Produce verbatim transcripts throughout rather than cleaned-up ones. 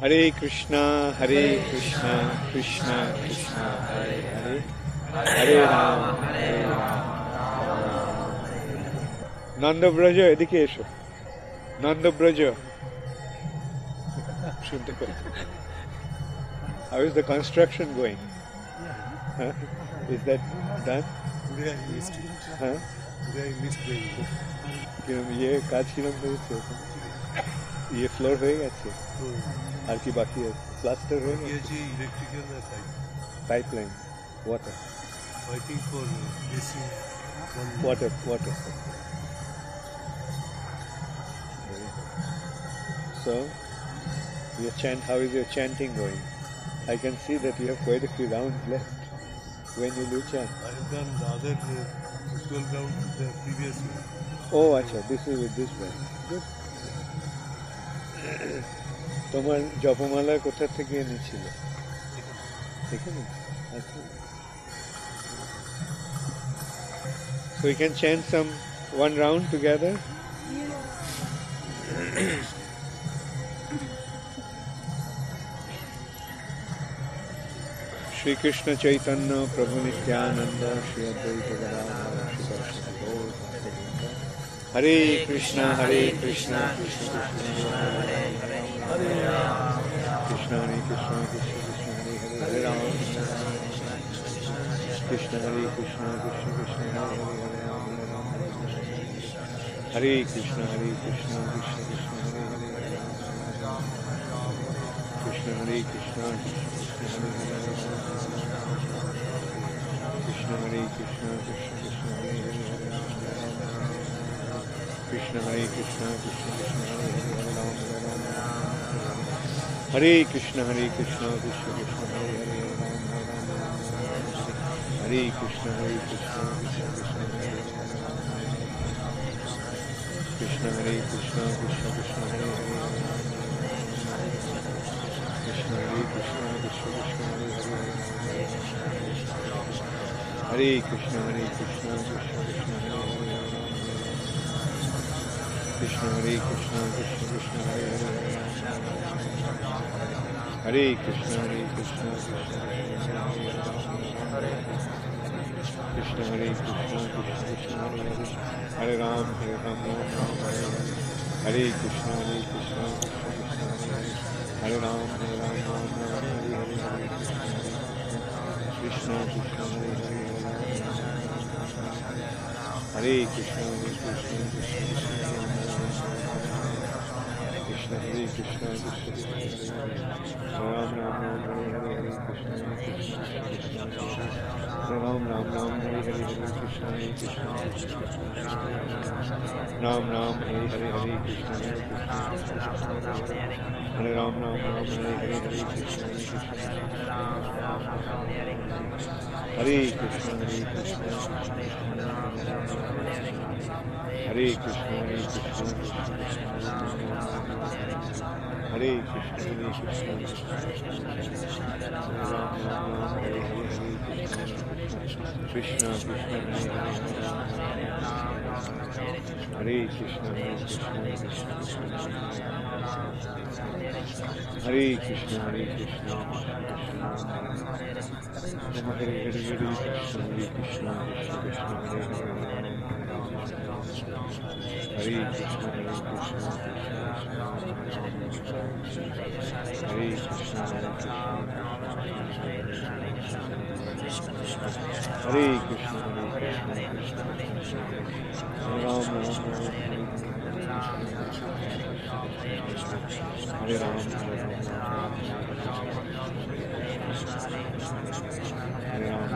Hare Krishna, Hare Krishna, Krishna Krishna, Hare Hare, Hare Rama, Hare Rama. Nanda Braja, এদিকে এসো। Nanda Braja, শুনতে পাচ্ছ? How is the construction going? Huh? Is that done? Today I missed it. Huh? Today I missed the কিরম ইয়ে কাজ কিরম হয়েছে? ইয়ে ফ্লোর হয়ে গেছে? আর কি বাকি আছে? প্লাস্টার হয়ে গেছে? electrical pipe. Pipeline, water. Piping for A C. Water, water. So, your chant, how is your chanting going? I can see that you have quite a few rounds left. When will you chant? I have done the other uh, twelve rounds the previous year. Oh, acha, this is with this one. Good. তোমার জপমালা কোথা থেকে এনেছিল? এখানে? আচ্ছা। So we can chant some one round together. Shri Krishna Chaitanya Prabhu Nityananda Shri Advaita Gadadhara Shri Vaishnava Gaur Bhakta. Hare Krishna Hare Krishna Krishna Krishna Hare Hare Hare Rama Krishna Hare Krishna Krishna Krishna Hare Hare Hare Rama Krishna Hare Krishna Krishna Krishna Hare Hare Hare Rama Hare Krishna Hare Krishna Krishna Krishna Hare Hare Hare Rama Krishna Hare Krishna Krishna Krishna Hare Hare Krishna Hare Krishna Krishna Krishna Hare Hare Hare Krishna Hare Krishna Krishna Krishna Hare Hare Hare Rama Hare Krishna Hare Krishna Krishna Krishna Hare Hare Hare Rama Hare Krishna Hare Krishna Krishna Krishna Hare Hare Krishna Hare Krishna Krishna Krishna Hare Hare Krishna Hare Krishna Krishna Krishna Hare Hare Hare Krishna Hare Krishna Krishna Krishna Hare Hare Krishna Hare Krishna Krishna Krishna Hare Hare Hare Krishna Hare Krishna Krishna Krishna Krishna Hare Krishna Krishna Krishna Hare Hare Hare Ram Hare Ram Ram Ram Hare Hare Krishna Hare Krishna Krishna Krishna Hare Ram Hare Ram Ram Ram Hare Hare Krishna Krishna Hare Hare Hare Krishna Hare Krishna Krishna Hare Krishna Krishna Ram Ram Ram Hare Hare Hare Krishna Krishna Hare Ram Ram Ram Hare Hare Hare Krishna Hare Krishna Ram Ram Hare Hare Hare Krishna Hare Krishna Hare Ram Ram Ram Hare Hare Hare Krishna Hare Krishna Hare Krishna Hare Krishna Hare Krishna Hare Krishna Hare Krishna Krishna Krishna Hare Krishna Hare Krishna Hare Krishna Hare Krishna Hare Hare Hare Krishna Hare Krishna Krishna Krishna Hare Hare Hare Krishna Hare Krishna Hare Krishna Hare Krishna Hare Krishna Hare Krishna Hare Ram Ram Hare Ram Hare Ram Hare Ram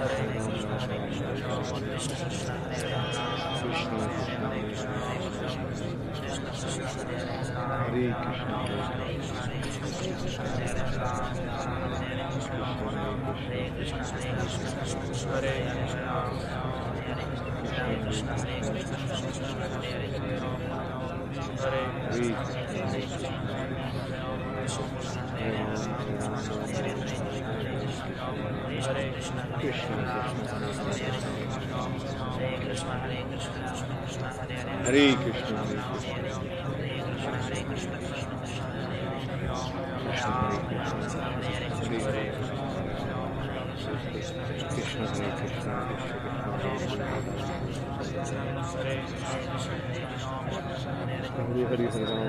Krishna Krishna Hare Krishna, Hare Krishna, Krishna Krishna, Hare Krishna, Hare Krishna, Krishna Hare Krishna, Hare Hare Hare Ram,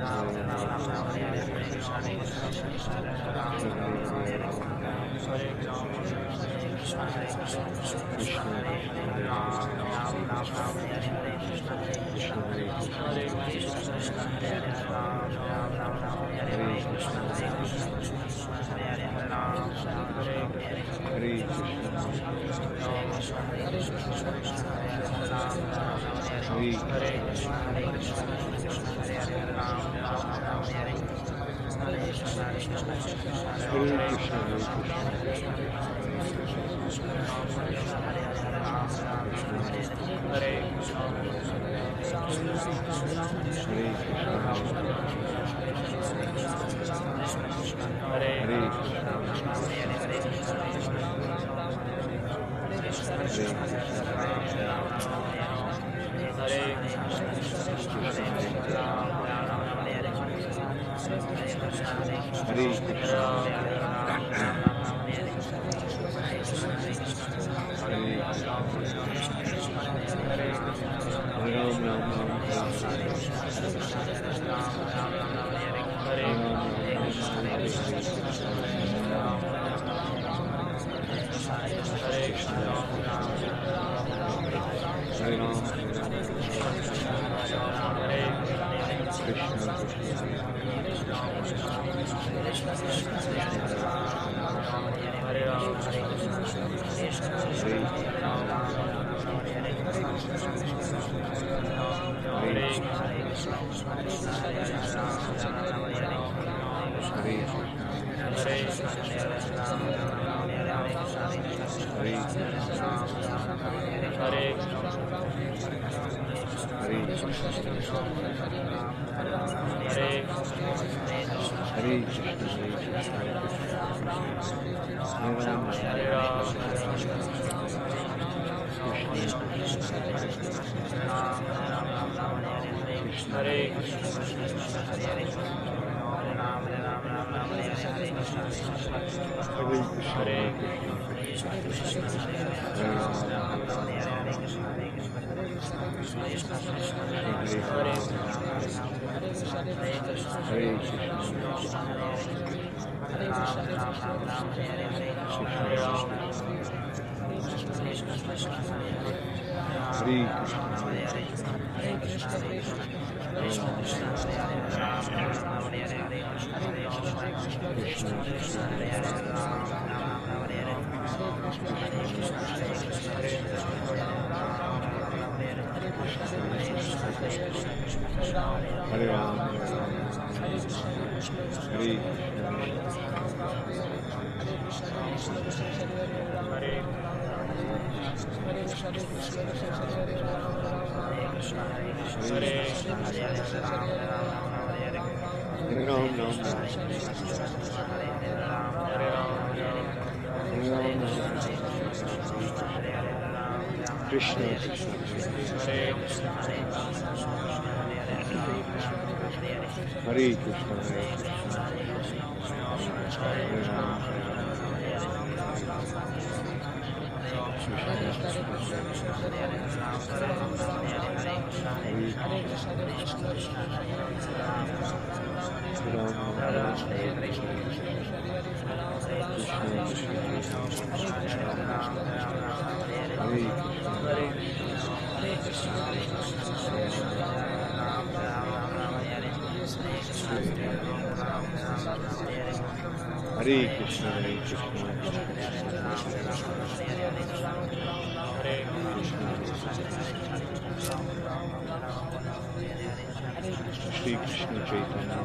Shri Krishna Chaitanya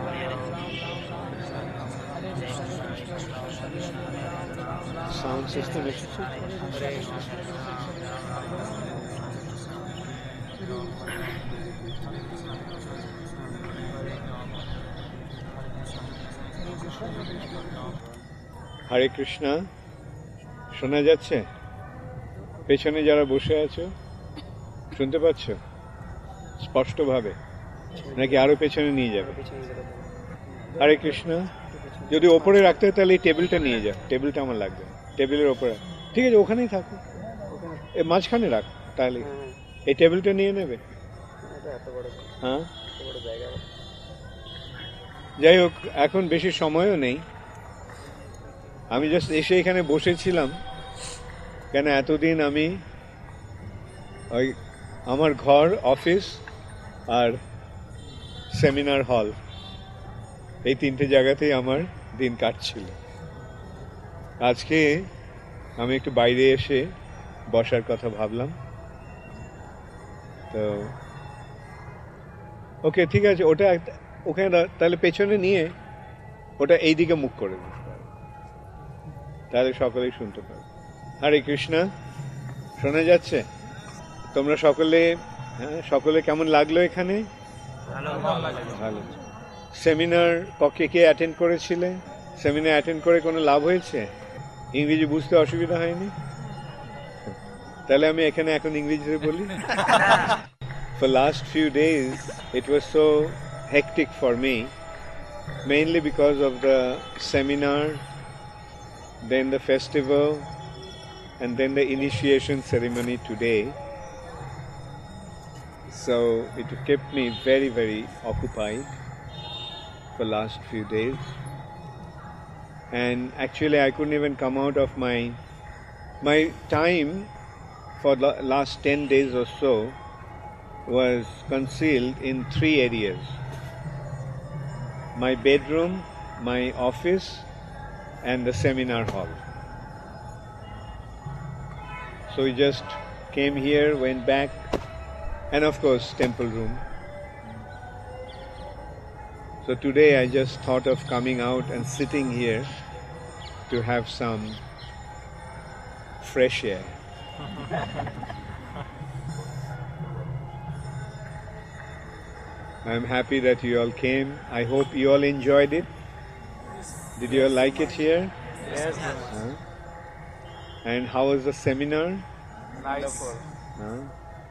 sound system is Hare Krishna শোনা যাচ্ছে পেছনে যারা বসে আছো শুনতে পাচ্ছ স্পষ্টভাবে নাকি আরো পেছনে নিয়ে যাবে হরে কৃষ্ণ যদি ওপরে রাখতে হয় তাহলে এই টেবিলটা নিয়ে যাও টেবিলটা আমার লাগবে টেবিলের ওপরে ঠিক আছে ওখানেই থাকো এ মাঝখানে রাখ তাহলে এই টেবিলটা নিয়ে নেবে হ্যাঁ যাই হোক এখন বেশি সময়ও নেই আমি জাস্ট এসে এখানে বসেছিলাম কেন এতদিন আমি ওই আমার ঘর অফিস আর সেমিনার হল এই তিনটে জায়গাতেই আমার দিন কাটছিল আজকে আমি একটু বাইরে এসে বসার কথা ভাবলাম তো ওকে ঠিক আছে ওটা ওখানে তাহলে পেছনে নিয়ে ওটা এইদিকে মুখ করে দিন তাহলে সকলেই শুনতে পাবে হরে কৃষ্ণ শোনা যাচ্ছে তোমরা সকলে হ্যাঁ সকলে কেমন লাগলো এখানে ভালো সেমিনার কে কে অ্যাটেন্ড করেছিলে সেমিনার অ্যাটেন্ড করে কোনো লাভ হয়েছে ইংরেজি বুঝতে অসুবিধা হয়নি তাহলে আমি এখানে এখন ইংরেজিতে বলি For last few days it was so hectic for me mainly because of the seminar then the festival and then the initiation ceremony today. So it kept me very very occupied for last few days and actually I couldn't even come out of my my time for the last ten days or so was concealed in three areas: my bedroom, my office and the seminar hall. So we just came here, went back, and of course temple room. So today I just thought of coming out and sitting here to have some fresh air. I'm happy that you all came. I hope you all enjoyed it. Did you all like it here? Yes. Huh? And how was the seminar? Nice. Huh?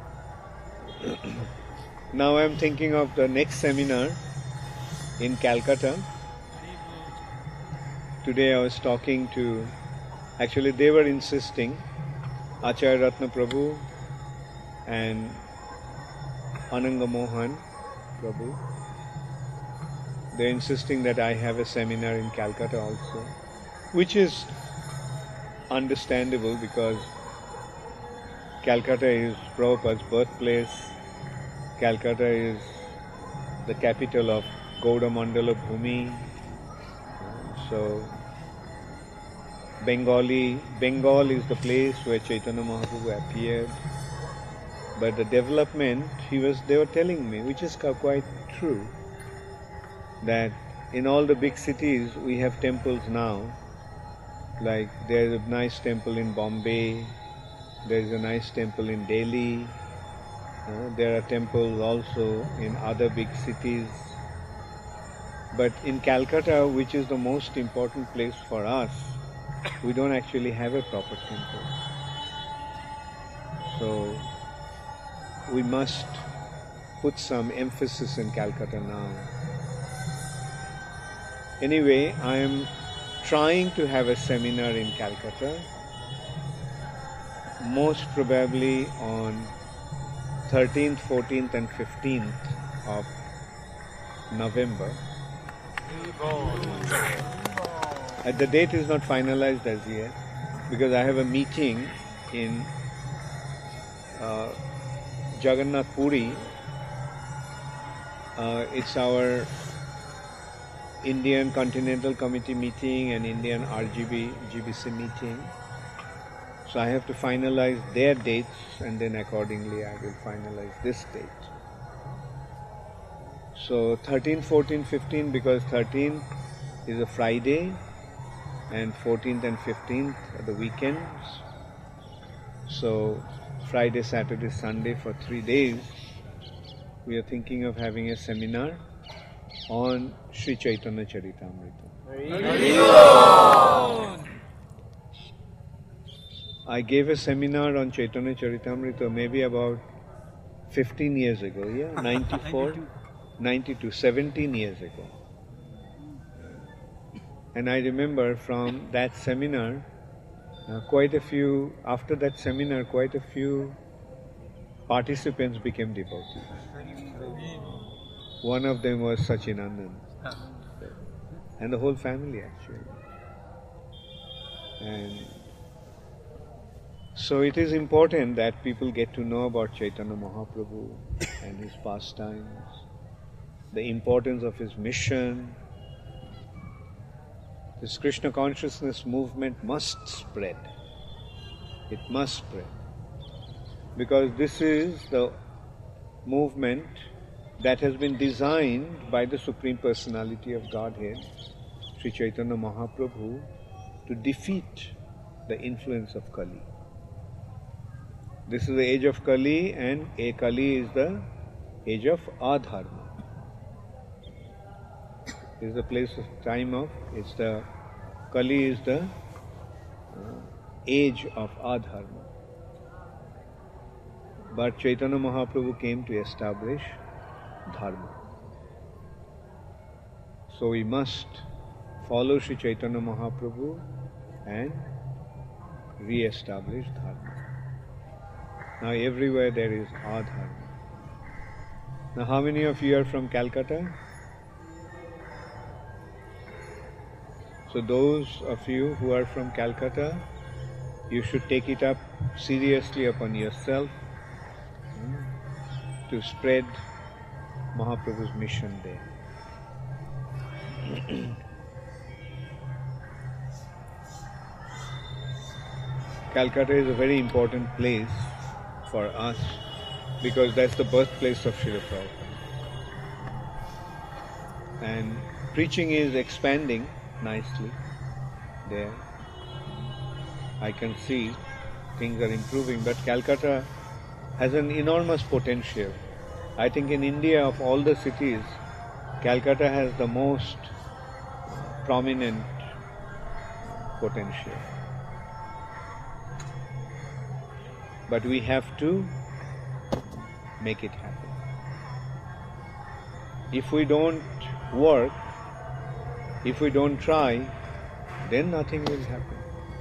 Now I'm thinking of the next seminar in Calcutta. Today I was talking to, actually they were insisting, Acharya Ratna Prabhu and Ananga Mohan Prabhu. They're insisting that I have a seminar in Calcutta also, which is understandable because Calcutta is Prabhupada's birthplace. Calcutta is the capital of Gauda Mandala Bhumi. So Bengali, Bengal is the place where Chaitanya Mahaprabhu appeared. But the development, he was, they were telling me, which is quite true, that in all the big cities we have temples now. Like there's a nice temple in Bombay, there's a nice temple in Delhi, uh, there are temples also in other big cities. But in Calcutta, which is the most important place for us, we don't actually have a proper temple. So we must put some emphasis in Calcutta now. Anyway, I am trying to have a seminar in Calcutta, most probably on thirteenth, fourteenth and fifteenth of November. And the date is not finalized as yet because I have a meeting in uh, Jagannath Puri. Uh, it's our Indian Continental Committee meeting and Indian R G B G B C meeting. So I have to finalize their dates and then accordingly I will finalize this date. So thirteen, fourteen, fifteen, because thirteenth is a Friday and fourteenth and fifteenth are the weekends. So Friday, Saturday, Sunday for three days we are thinking of having a seminar on Sri Chaitanya Charitamrita. I gave a seminar on Chaitanya Charitamrita maybe about fifteen years ago, yeah, ninety-four, ninety-two, seventeen years ago. And I remember from that seminar, uh, quite a few, after that seminar, quite a few participants became devotees. One of them was Sachinandan, and the whole family actually. And so it is important that people get to know about Chaitanya Mahaprabhu and his pastimes, the importance of his mission. This Krishna consciousness movement must spread. It must spread. Because this is the movement that has been designed by the Supreme Personality of Godhead, Sri Chaitanya Mahaprabhu, to defeat the influence of Kali. This is the age of Kali, and a Kali is the age of Adharma. It is the place of time of, it's the, Kali is the uh, age of Adharma. But Chaitanya Mahaprabhu came to establish Dharma. So we must follow Sri Chaitanya Mahaprabhu and re-establish Dharma. Now everywhere there is Adharma. Now how many of you are from Calcutta? So those of you who are from Calcutta, you should take it up seriously upon yourself hmm, to spread Mahaprabhu's mission there. Calcutta is a very important place for us because that's the birthplace of Srila Prabhupada. And preaching is expanding nicely there. I can see things are improving, but Calcutta has an enormous potential. I think in India, of all the cities, Calcutta has the most prominent potential. But we have to make it happen. If we don't work, if we don't try, then nothing will happen.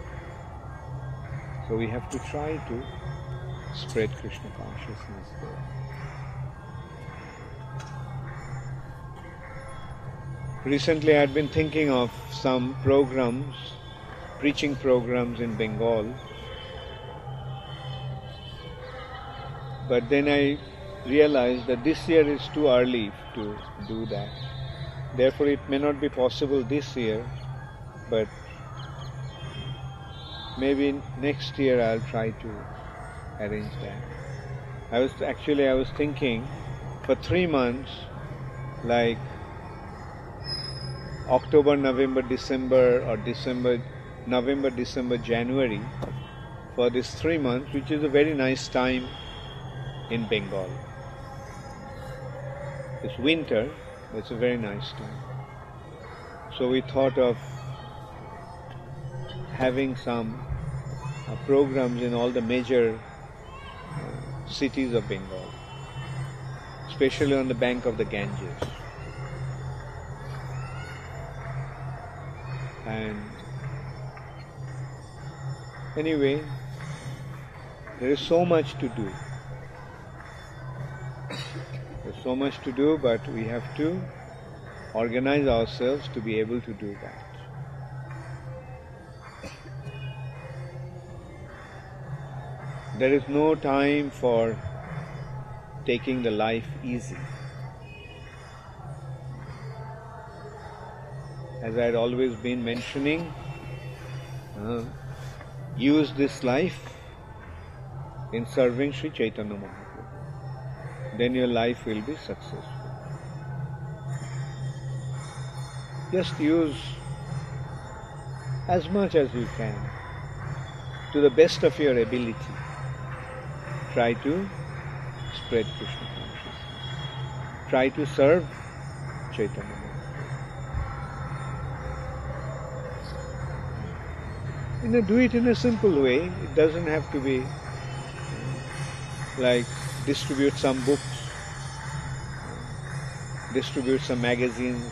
So we have to try to spread Krishna consciousness there. Recently I had been thinking of some programs, preaching programs in Bengal. But then I realized that this year is too early to do that. Therefore it may not be possible this year, but maybe next year I'll try to arrange that. I was actually I was thinking for three months, like October, November, December, or December, November, December, January, for these three months, which is a very nice time in Bengal. It's winter, but it's a very nice time. So we thought of having some uh, programs in all the major uh, cities of Bengal, especially on the bank of the Ganges. And anyway, there is so much to do. There's so much to do, but we have to organize ourselves to be able to do that. There is no time for taking the life easy. As I had always been mentioning, uh, use this life in serving Sri Chaitanya Mahaprabhu. Then your life will be successful. just use as much as you can, to the best of your ability. Try to spread Krishna consciousness. Try to serve Chaitanya. You know, do it in a simple way. It doesn't have to be like distribute some books, distribute some magazines,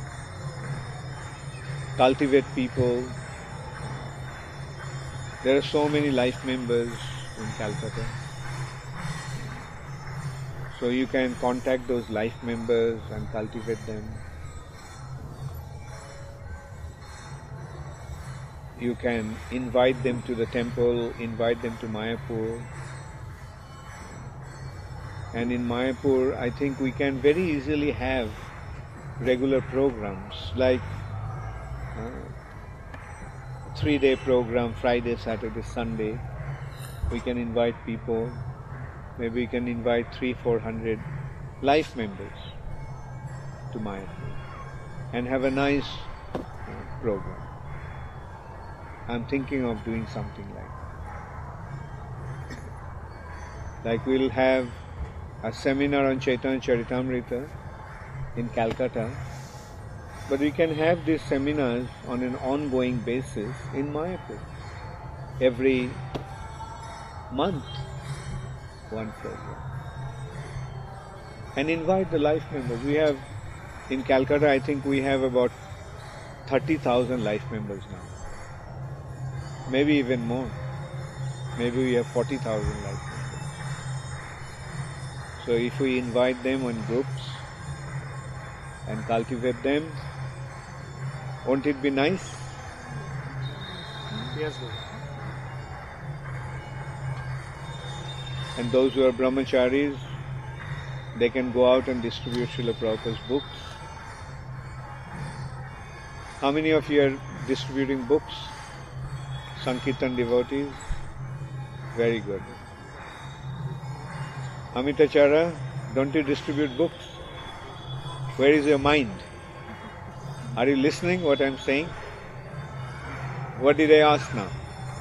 cultivate people. There are so many life members in Calcutta. So you can contact those life members and cultivate them. You can invite them to the temple, invite them to Mayapur. And in Mayapur, I think we can very easily have regular programs like uh, three-day program, Friday, Saturday, Sunday. We can invite people. Maybe we can invite three, four hundred life members to Mayapur and have a nice uh, program. I'm thinking of doing something like that. Like we'll have a seminar on Chaitanya Charitamrita in Calcutta, but we can have these seminars on an ongoing basis in Mayapur. Every month, one program. And invite the life members. We have, in Calcutta, I think we have about thirty thousand life members now. Maybe even more. Maybe we have forty thousand life members. So if we invite them on groups and cultivate them, won't it be nice? Yes, Guru. And those who are brahmacharis, they can go out and distribute Srila Prabhupada's books. How many of you are distributing books? Sankirtan devotees? Very good. Amitachara, don't you distribute books? Where is your mind? Are you listening what I am saying? What did I ask now?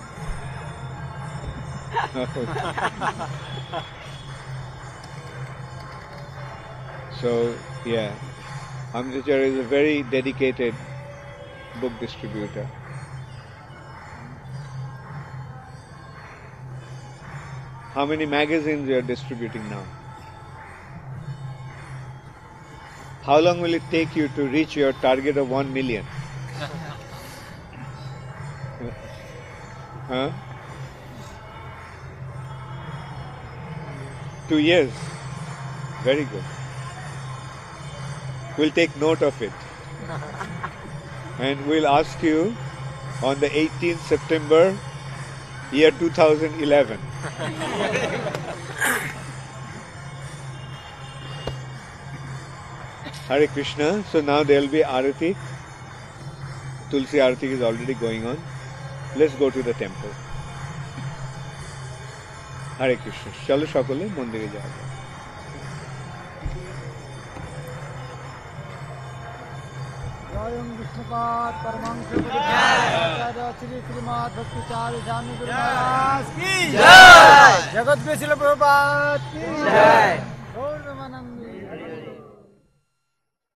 So, yeah, Amitachara is a very dedicated book distributor. How many magazines you are distributing now? How long will it take you to reach your target of one million? Huh? Two years. Very good. We'll take note of it. And we'll ask you on the eighteenth of September, year two thousand eleven. Hare Krishna. So now there will be Arati. Tulsi Arati is already going on. Let's go to the temple. Hare Krishna. Chalo সকলে মন্দিরে যাওয়া যাক। जय विष्णुपाद परमहंस गुरुदेव श्री श्रीमद् भक्तिचार्य स्वामी गुरु महाराज की जय। जगत गुरु श्रील प्रभुपाद की जय।